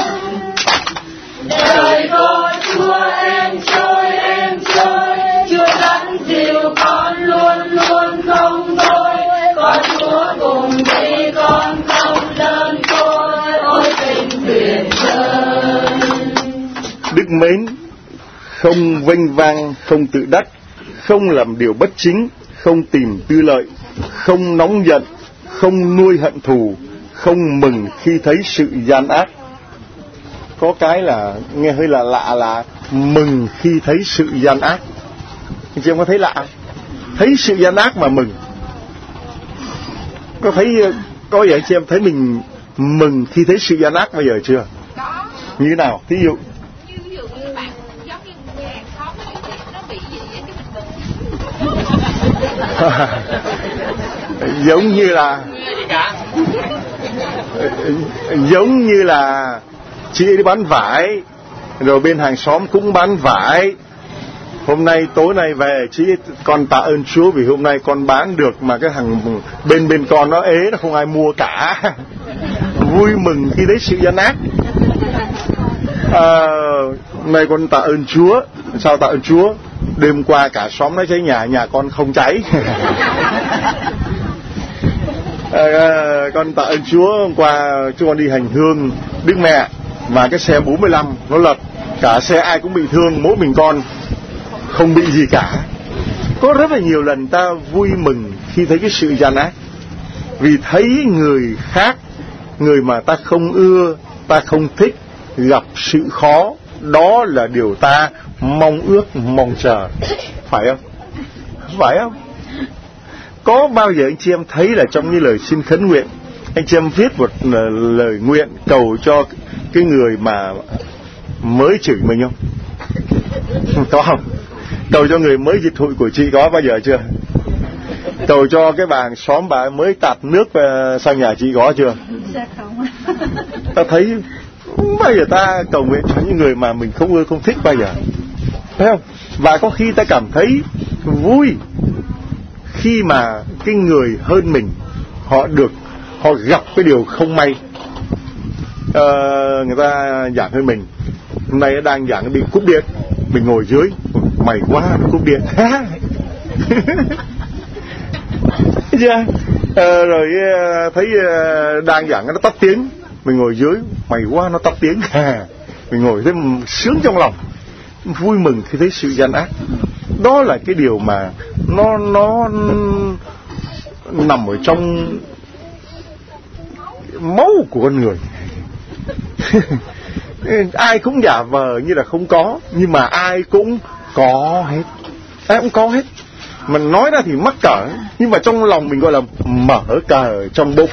Đời có Chúa em trôi em trôi, Chúa dẫn dìu con luôn luôn không thôi, có Chúa cùng đi con không đơn côi. Ôi tình tuyệt vời. Đức mến, không vênh vang, không tự đắc, không làm điều bất chính, không tìm tư lợi, không nóng giận, không nuôi hận thù, không mừng khi thấy sự gian ác. Có cái là nghe hơi là lạ là mừng khi thấy sự gian ác. Anh chị em có thấy lạ? Thấy sự gian ác mà mừng. Có thấy, có vậy anh chị em thấy mình mừng khi thấy sự gian ác bao giờ chưa? Như thế nào? Thí dụ Ví dụ như bạn giống như nhà hàng xóm nó bị gì vậy cái mình mừng. giống như là giống như là chị đi bán vải, rồi bên hàng xóm cũng bán vải. Hôm nay tối nay về chị con tạ ơn Chúa vì hôm nay con bán được, mà cái thằng bên bên con nó ế, nó không ai mua cả. Vui mừng khi thấy sự gian ác. À, hôm nay con tạ ơn Chúa. Sao tạ ơn Chúa? Đêm qua cả xóm nói cháy nhà, nhà con không cháy. À, con tạ ơn Chúa, hôm qua chúng con đi hành hương Đức Mẹ mà cái xe bốn mươi lăm nó lật, cả xe ai cũng bị thương, mỗi mình con không bị gì cả. Có rất là nhiều lần ta vui mừng khi thấy cái sự gian ác, vì thấy người khác, người mà ta không ưa, ta không thích, gặp sự khó, đó là điều ta mong ước, mong chờ. Phải không? Phải không? Có bao giờ anh chị em thấy là trong những lời xin khấn nguyện, anh chị em viết một lời nguyện cầu cho cái người mà mới chửi mình không? Có không? Cầu cho người mới dịch hụi của chị có bao giờ chưa? Cầu cho cái bà hàng xóm bà mới tạt nước sang nhà chị có chưa? Dạ không. Ta thấy bao giờ ta cầu nguyện cho những người mà mình không ưa không thích bao giờ, thấy không? Và có khi ta cảm thấy vui khi mà cái người hơn mình họ được, họ gặp cái điều không may. Ờ, người ta giảng hơn mình, hôm nay đang giảng bị cúp điện, mình ngồi dưới, mày quá nó cúp điện. Chưa? Ờ, rồi thấy đang giảng nó tắt tiếng, mình ngồi dưới, mày quá nó tắt tiếng. Mình ngồi thấy sướng trong lòng, vui mừng khi thấy sự gian ác. Đó là cái điều mà nó nó nằm ở trong máu của con người. Ai cũng giả vờ như là không có, nhưng mà ai cũng có hết, ai cũng có hết. Mình nói ra thì mắc cỡ, nhưng mà trong lòng mình gọi là mở cờ trong bụng.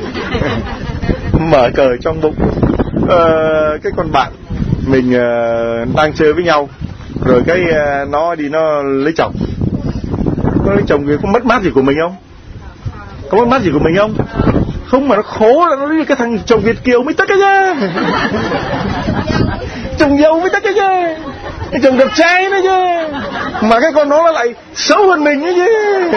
Mở cờ trong bụng. Ờ, cái con bạn mình uh, đang chơi với nhau, rồi cái uh, nó đi nó lấy chồng. Nó lấy chồng thì có mất mát gì của mình không? Có mất mát gì của mình không? Không, mà nó khổ là nó lấy cái thằng chồng Việt kiều mới tức cái chứ. Chồng dâu mới tức cái chứ. Cái chồng đẹp trai nữa chứ. Mà cái con nó nó lại xấu hơn mình ấy chứ.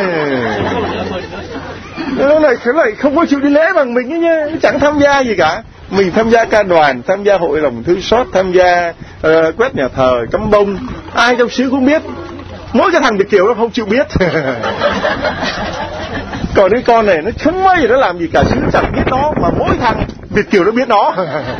Nó lại, nó lại không có chịu đi lễ bằng mình ấy chứ. Nó chẳng tham gia gì cả. Mình tham gia ca đoàn, tham gia hội lòng thương xót, tham gia uh, quét nhà thờ, cắm bông. Ai trong xứ cũng biết. Mỗi cái thằng Việt kiều nó không chịu biết. Còn cái con này nó không mấy gì nó làm gì cả, chứ nó chẳng biết nó. Mà mỗi thằng Việt kiều nó biết nó.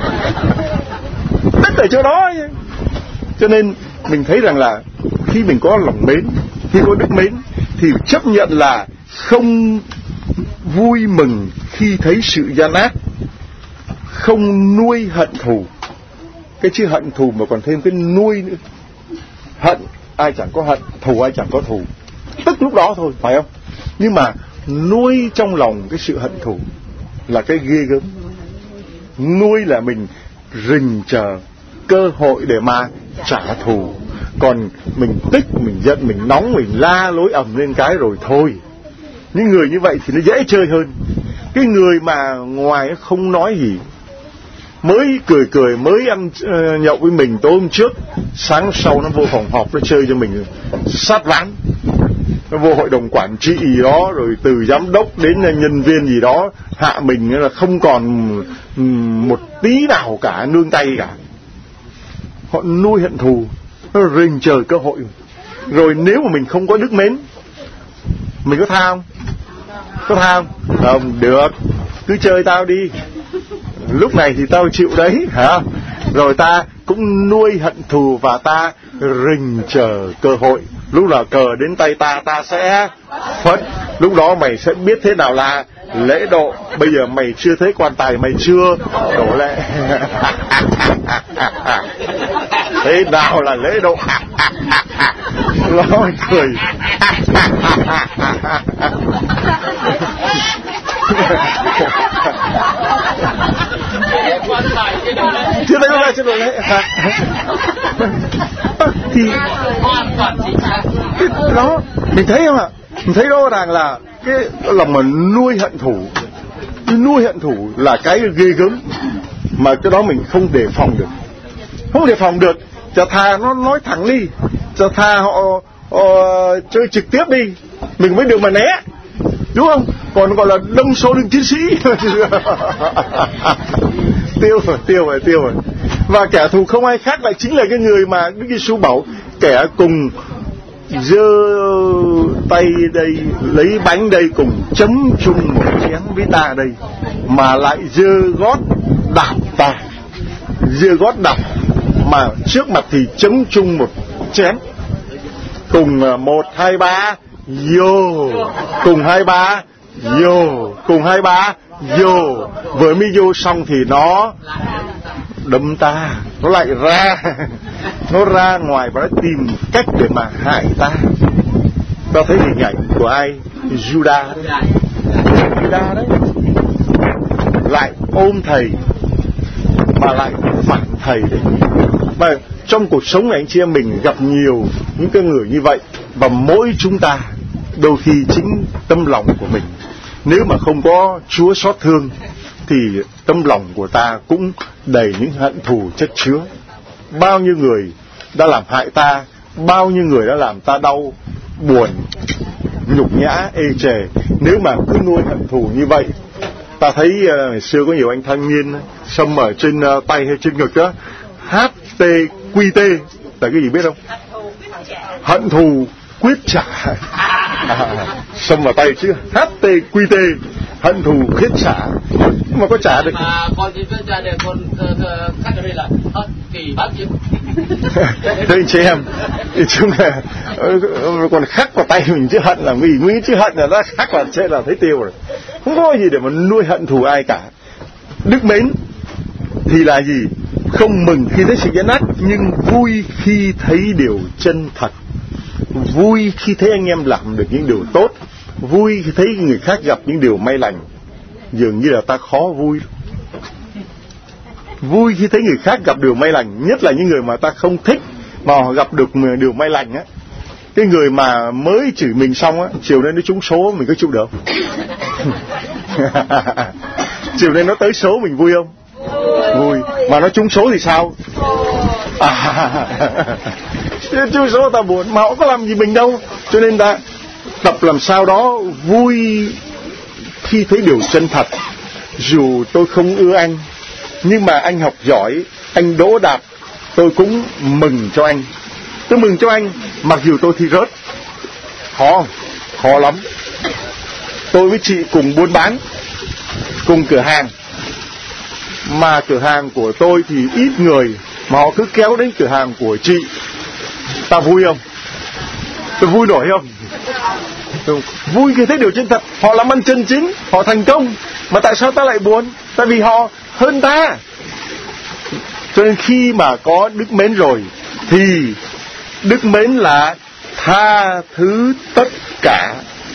Tất ở chỗ đó. Cho nên mình thấy rằng là khi mình có lòng mến, khi có đức mến, thì chấp nhận là không vui mừng khi thấy sự gian ác, không nuôi hận thù. Cái chữ hận thù mà còn thêm cái nuôi nữa. Hận ai chẳng có hận, thù ai chẳng có thù, tức lúc đó thôi, phải không? Nhưng mà nuôi trong lòng cái sự hận thù là cái ghê gớm. Nuôi là mình rình chờ cơ hội để mà trả thù. Còn mình tức, mình giận, mình nóng, mình la lối ầm lên cái rồi thôi. Những người như vậy thì nó dễ chơi hơn. Cái người mà ngoài không nói gì, mới cười cười, mới ăn uh, nhậu với mình tối hôm trước, sáng sau nó vô phòng họp nó chơi cho mình sát ván. Nó vô hội đồng quản trị gì đó, rồi từ giám đốc đến nhân viên gì đó hạ mình là không còn một tí nào cả, nương tay cả. Họ nuôi hận thù, nó rình chờ cơ hội. Rồi nếu mà mình không có đức mến, mình có tha không? Có tha không? Không, được, cứ chơi tao đi, lúc này thì tao chịu đấy, hả? Rồi ta cũng nuôi hận thù và ta rình chờ cơ hội. Lúc nào cờ đến tay ta, ta sẽ phất. Lúc đó mày sẽ biết thế nào là lễ độ. Bây giờ mày chưa thấy quan tài, mày chưa đổ lễ. Thế nào là lễ độ? Lo cười. Chưa thấy quan tài chưa đổ lễ. Thì đó, mình thấy không ạ? Mình thấy rõ ràng là cái lòng mà nuôi hận thù, nuôi hận thù là cái ghê gớm, mà cái đó mình không đề phòng được, không đề phòng được. Cho thà nó nói thẳng đi, cho thà họ, họ chơi trực tiếp đi, mình mới được mà né, đúng không? Còn gọi là đông số đương chiến sĩ. Tiêu rồi, tiêu rồi, tiêu rồi. Và kẻ thù không ai khác lại chính là cái người mà Đức Giêsu bảo kẻ cùng giơ tay đây, lấy bánh đây, cùng chấm chung một chén với ta đây, mà lại giơ gót đạp ta, giơ gót đạp, mà trước mặt thì chấm chung một chén. Cùng một hai ba vô, cùng hai ba vô, cùng hai ba vô. Vừa mới vô xong thì nó đâm ta, nó lại ra, nó ra ngoài và nó tìm cách để mà hại ta. Ta thấy hình ảnh của ai? Judas, Judas đấy, lại ôm thầy mà lại phản thầy đấy. Và trong cuộc sống này anh chị em mình gặp nhiều những cái người như vậy, và mỗi chúng ta đôi khi chính tâm lòng của mình, nếu mà không có Chúa xót thương thì tâm lòng của ta cũng đầy những hận thù chất chứa. Bao nhiêu người đã làm hại ta, bao nhiêu người đã làm ta đau, buồn, nhục nhã, ê chề. Nếu mà cứ nuôi hận thù như vậy, ta thấy uh, ngày xưa có nhiều anh thanh niên xâm ở trên uh, tay hay trên ngực đó, hát tê quy tê là cái gì biết không? Hận thù quyết trả. À, xâm vào tay chứ, hát tê quy tê, hận thù quyết trả. Nhưng mà có trả được? Mà con thì ra để con cắt ở đây là hận kỳ bác chứ. Thế anh chị em, chung là còn khắc vào tay mình chứ hận là vì nghĩ chứ hận là nó khắc vào trên là thấy tiêu rồi. Không có gì để mà nuôi hận thù ai cả. Đức mến thì là gì? Không mừng khi thấy sự gian ác, nhưng vui khi thấy điều chân thật. Vui khi thấy anh em làm được những điều tốt, vui khi thấy người khác gặp những điều may lành. Dường như là ta khó vui. Vui khi thấy người khác gặp điều may lành, nhất là những người mà ta không thích mà họ gặp được điều may lành á. Cái người mà mới chửi mình xong á, chiều nay nó trúng số mình có chịu được không? Chiều nay nó tới số mình vui không? Vui. Mà nó trúng số thì sao? À, trúng số ta buồn, mà họ có làm gì mình đâu. Cho nên ta tập làm sao đó vui khi thấy điều chân thật. Dù tôi không ưa anh, nhưng mà anh học giỏi, anh đỗ đạt, tôi cũng mừng cho anh. Tôi mừng cho anh mặc dù tôi thi rớt. Khó không? Khó lắm. Tôi với chị cùng buôn bán, cùng cửa hàng, mà cửa hàng của tôi thì ít người, mà họ cứ kéo đến cửa hàng của chị. Ta vui không? Tôi vui nổi không? Tôi vui khi thấy điều chân thật. Họ làm ăn chân chính, họ thành công, mà tại sao ta lại buồn? Tại vì họ hơn ta. Cho nên khi mà có đức mến rồi thì đức mến là tha thứ tất cả,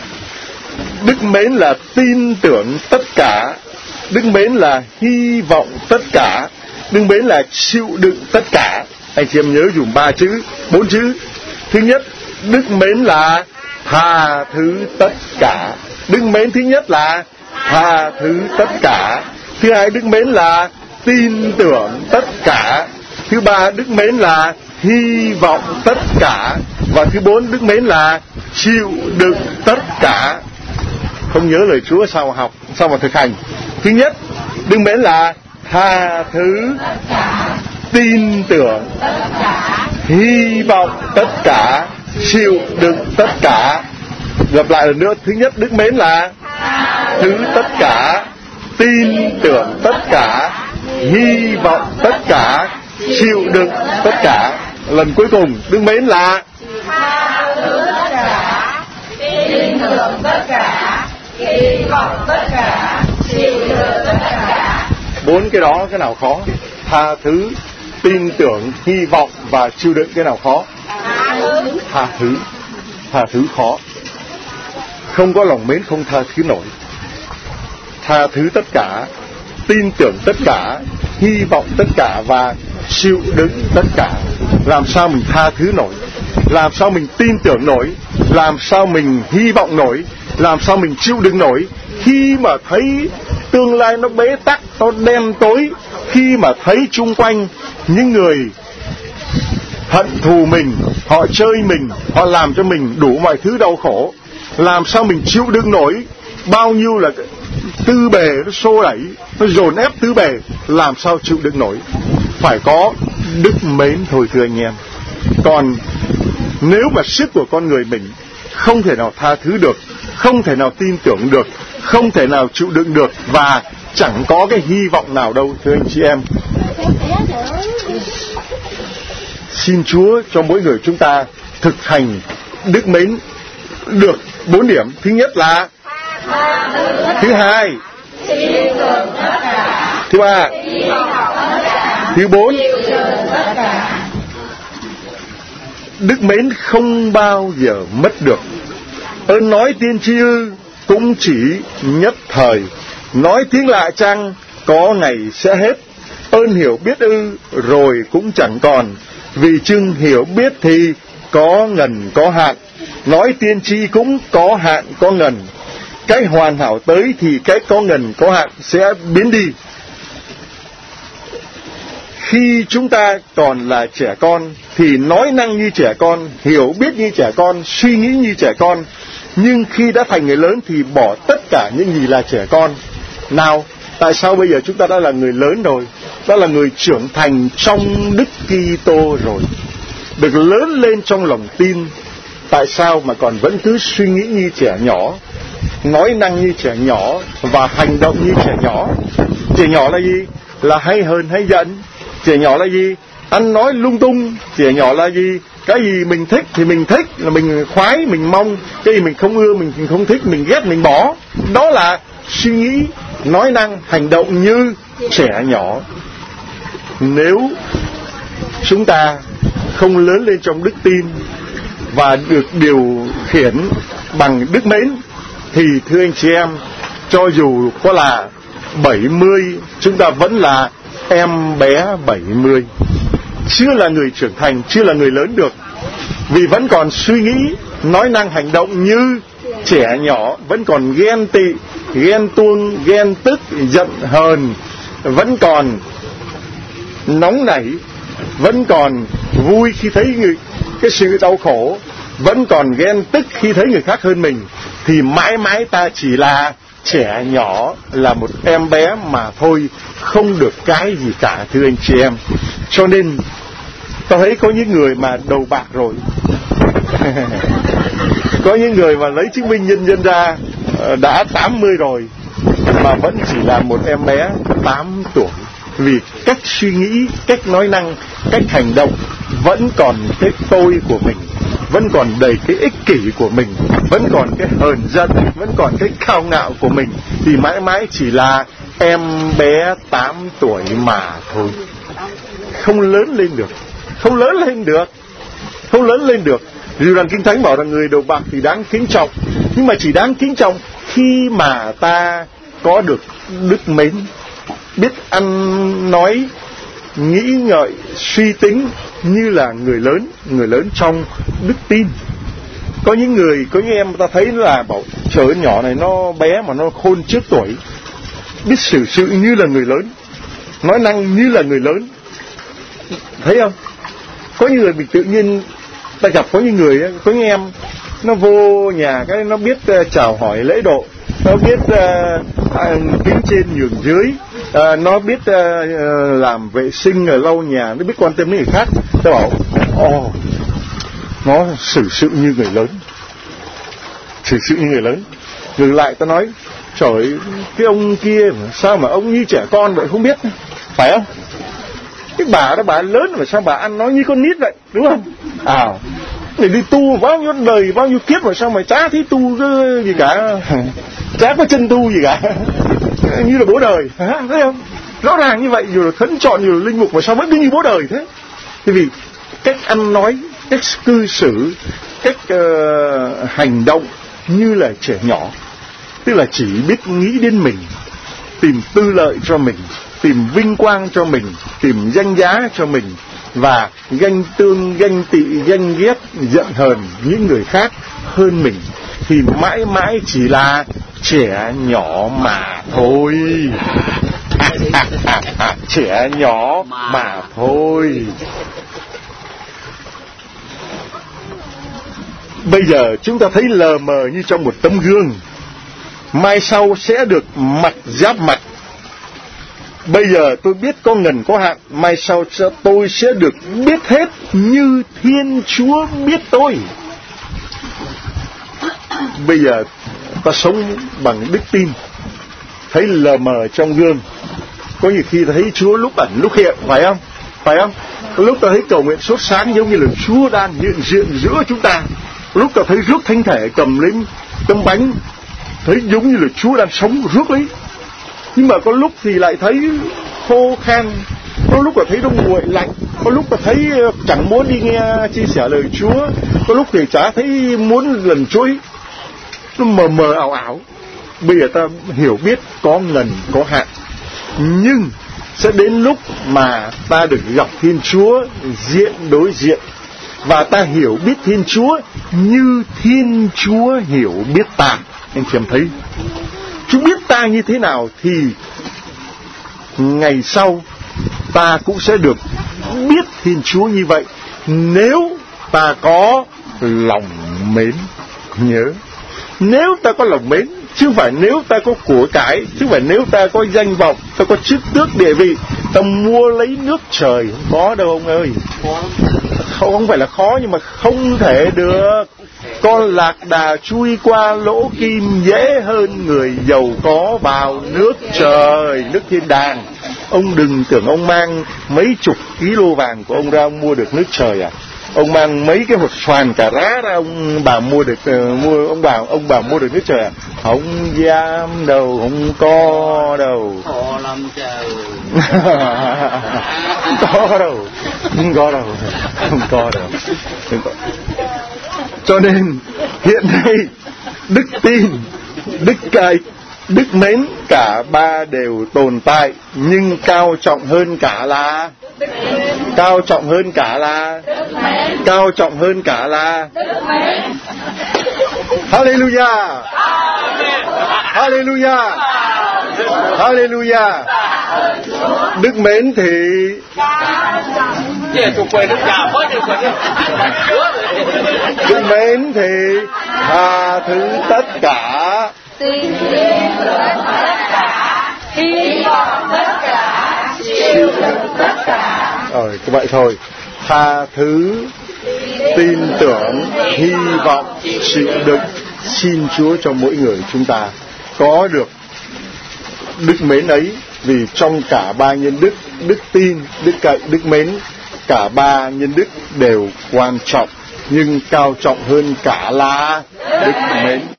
đức mến là tin tưởng tất cả, đức mến là hy vọng tất cả, đức mến là chịu đựng tất cả. Anh chị em nhớ dùm ba chữ, bốn chữ. Thứ nhất, đức mến là tha thứ tất cả. Đức mến thứ nhất là tha thứ tất cả. Thứ hai, đức mến là tin tưởng tất cả. Thứ ba, đức mến là hy vọng tất cả. Và thứ bốn, đức mến là chịu đựng tất cả. Không nhớ lời Chúa sao mà học, sao mà thực hành. Thứ nhất, đức mến là tha thứ, tin tưởng, hy vọng tất cả, chịu đựng tất cả. Lặp lại lần nữa. Thứ nhất, đức mến là thứ tất cả, tin tưởng tất cả, hy vọng tất cả, chịu đựng tất cả. Lần cuối cùng, đức mến là tha thứ tất cả, tin tưởng tất cả, hy vọng tất cả, chịu đựng tất cả. Bốn cái đó cái nào khó? Tha thứ, tin tưởng, hy vọng và chịu đựng cái nào khó? Tha thứ. Tha thứ. Tha thứ khó. Không có lòng mến không tha thứ nổi. Tha thứ tất cả, tin tưởng tất cả, hy vọng tất cả và chịu đựng tất cả. Làm sao mình tha thứ nổi? Làm sao mình tin tưởng nổi? Làm sao mình hy vọng nổi? Làm sao mình chịu đựng nổi? Khi mà thấy tương lai nó bế tắc, nó đen tối, khi mà thấy chung quanh những người hận thù mình, họ chơi mình, họ làm cho mình đủ mọi thứ đau khổ, làm sao mình chịu đựng nổi? Bao nhiêu là tư bề nó xô đẩy, nó dồn ép tứ bề, làm sao chịu đựng nổi? Phải có đức mến thôi thưa anh em. Còn nếu mà sức của con người mình không thể nào tha thứ được, không thể nào tin tưởng được, không thể nào chịu đựng được, và chẳng có cái hy vọng nào đâu thưa anh chị em. Xin Chúa cho mỗi người chúng ta thực hành đức mến được bốn điểm. Thứ nhất là, thứ hai, thứ ba, Thứ bốn, đức mến không bao giờ mất được. Ơn nói tiên tri ư, cũng chỉ nhất thời. Nói tiếng lạ chăng, có ngày sẽ hết. Ơn hiểu biết ư, rồi cũng chẳng còn. Vì chừng hiểu biết thì có ngần có hạn. Nói tiên tri cũng có hạn có ngần. Cái hoàn hảo tới thì cái có ngần có hạn sẽ biến đi. Khi chúng ta còn là trẻ con thì nói năng như trẻ con, hiểu biết như trẻ con, suy nghĩ như trẻ con. Nhưng khi đã thành người lớn thì bỏ tất cả những gì là trẻ con. Nào, tại sao bây giờ chúng ta đã là người lớn rồi, đã là người trưởng thành trong Đức Kitô rồi, được lớn lên trong lòng tin, tại sao mà còn vẫn cứ suy nghĩ như trẻ nhỏ, nói năng như trẻ nhỏ và hành động như trẻ nhỏ? Trẻ nhỏ là gì? Là hay hờn hay giận. Trẻ nhỏ là gì? Ăn nói lung tung. Trẻ nhỏ là gì? Cái gì mình thích thì mình thích, là mình khoái, mình mong. Cái gì mình không ưa, mình không thích, mình ghét, mình bỏ. Đó là suy nghĩ, nói năng, hành động như trẻ nhỏ. Nếu chúng ta không lớn lên trong đức tin và được điều khiển bằng đức mến, thì thưa anh chị em, cho dù có là bảy mươi, chúng ta vẫn là em bé bảy mươi, chưa là người trưởng thành, chưa là người lớn được. Vì vẫn còn suy nghĩ, nói năng, hành động như trẻ nhỏ, vẫn còn ghen tị, ghen tuông, ghen tức, giận hờn, vẫn còn nóng nảy, vẫn còn vui khi thấy người, cái sự đau khổ, vẫn còn ghen tức khi thấy người khác hơn mình, thì mãi mãi ta chỉ là trẻ nhỏ, là một em bé mà thôi, không được cái gì cả, thưa anh chị em. Cho nên tôi thấy có những người mà đầu bạc rồi có những người mà lấy chứng minh nhân dân ra đã tám mươi rồi mà vẫn chỉ là một em bé tám tuổi. Vì cách suy nghĩ, cách nói năng, cách hành động vẫn còn cái tôi của mình, vẫn còn đầy cái ích kỷ của mình, vẫn còn cái hờn giận, vẫn còn cái cao ngạo của mình, thì mãi mãi chỉ là em bé tám tuổi mà thôi. Không lớn lên được, không lớn lên được, không lớn lên được. Dù rằng Kinh Thánh bảo rằng người đầu bạc thì đáng kính trọng, nhưng mà chỉ đáng kính trọng khi mà ta có được đức mến, biết ăn nói, nghĩ ngợi, suy tính như là người lớn, người lớn trong đức tin. Có những người, có những em ta thấy là bảo trời ơi, nhỏ này nó bé mà nó khôn trước tuổi, biết xử sự như là người lớn, nói năng như là người lớn. Thấy không? Có những người mình tự nhiên ta gặp, có những người, có những em nó vô nhà cái nó biết uh, chào hỏi lễ độ, nó biết uh, uh, kính trên nhường dưới, uh, nó biết uh, uh, làm vệ sinh ở lau nhà, nó biết quan tâm đến người khác. Ta bảo ồ, oh, nó xử sự như người lớn, xử sự như người lớn. Ngược lại ta nói trời, cái ông kia sao mà ông như trẻ con vậy, không biết, phải không? Cái bà đó bà lớn mà sao bà ăn nói như con nít vậy, đúng không? À, để đi tu bao nhiêu đời, bao nhiêu kiếp mà sao mà chả thấy tu cái gì cả, chả có chân tu gì cả, như là bố đời, thấy không? Rõ ràng như vậy, dù là thánh chọn, dù là linh mục mà sao vẫn cứ như bố đời thế? Bởi vì cách ăn nói, cách cư xử, cách uh, hành động như là trẻ nhỏ, tức là chỉ biết nghĩ đến mình, tìm tư lợi cho mình, tìm vinh quang cho mình, tìm danh giá cho mình, và ganh tương, ganh tị, ganh ghét, giận hờn những người khác hơn mình, thì mãi mãi chỉ là trẻ nhỏ mà thôi. Trẻ nhỏ mà thôi. Bây giờ chúng ta thấy lờ mờ như trong một tấm gương, mai sau sẽ được mặt giáp mặt. Bây giờ tôi biết có ngần có hạn, mai sau tôi sẽ được biết hết như Thiên Chúa biết tôi. Bây giờ ta sống bằng đức tin, thấy lờ mờ trong gương. Có nhiều khi ta thấy Chúa lúc ẩn lúc hiện, phải không? Phải không? Có lúc ta thấy cầu nguyện sốt sáng giống như là Chúa đang hiện diện giữa chúng ta. Lúc ta thấy rước thánh thể cầm lên tấm bánh, thấy giống như là Chúa đang sống rước lấy. Nhưng mà có lúc thì lại thấy khô khan, có lúc là thấy đông nguội lạnh, có lúc là thấy chẳng muốn đi nghe chia sẻ lời Chúa, có lúc thì chả thấy muốn lần chuỗi, nó mờ mờ ảo ảo. Bây giờ ta hiểu biết có ngần có hạn, nhưng sẽ đến lúc mà ta được gặp Thiên Chúa diện đối diện, và ta hiểu biết Thiên Chúa như Thiên Chúa hiểu biết ta. Anh chị em thấy, Chúa biết ta như thế nào thì ngày sau ta cũng sẽ được biết Thiên Chúa như vậy, nếu ta có lòng mến. Nhớ, nếu ta có lòng mến, chứ không phải nếu ta có của cải, chứ không phải nếu ta có danh vọng, ta có chức tước địa vị, ta mua lấy nước trời. Không có đâu ông ơi. Không, không phải là khó, nhưng mà không thể được. Con lạc đà chui qua lỗ kim dễ hơn người giàu có vào nước trời, nước thiên đàng. Ông đừng tưởng ông mang mấy chục kg vàng của ông ra ông mua được nước trời à? Ông mang mấy cái hột xoàn cà rá ra ông bà mua được uh, mua ông bà ông bà mua được nước trời à? Không dám đâu, không có đâu. Khó lắm trời. Không có đâu, không có đâu, không có đâu. Không có. Cho nên hiện nay đức tin, đức cậy, đức mến cả ba đều tồn tại, nhưng cao trọng hơn cả là cao trọng hơn cả là cao trọng hơn cả là Hallelujah, Hallelujah, Hallelujah. Đức mến thì đức mến thì tha thứ tất cả, tin tưởng tất cả, hy vọng tất cả, chịu đựng tất cả. Rồi, vậy thôi. Tha thứ, tin tưởng, hy vọng, chịu đựng. Xin Chúa cho mỗi người chúng ta có được đức mến ấy, vì trong cả ba nhân đức, đức tin, đức cậy, đức mến, cả ba nhân đức đều quan trọng, nhưng cao trọng hơn cả là đức mến.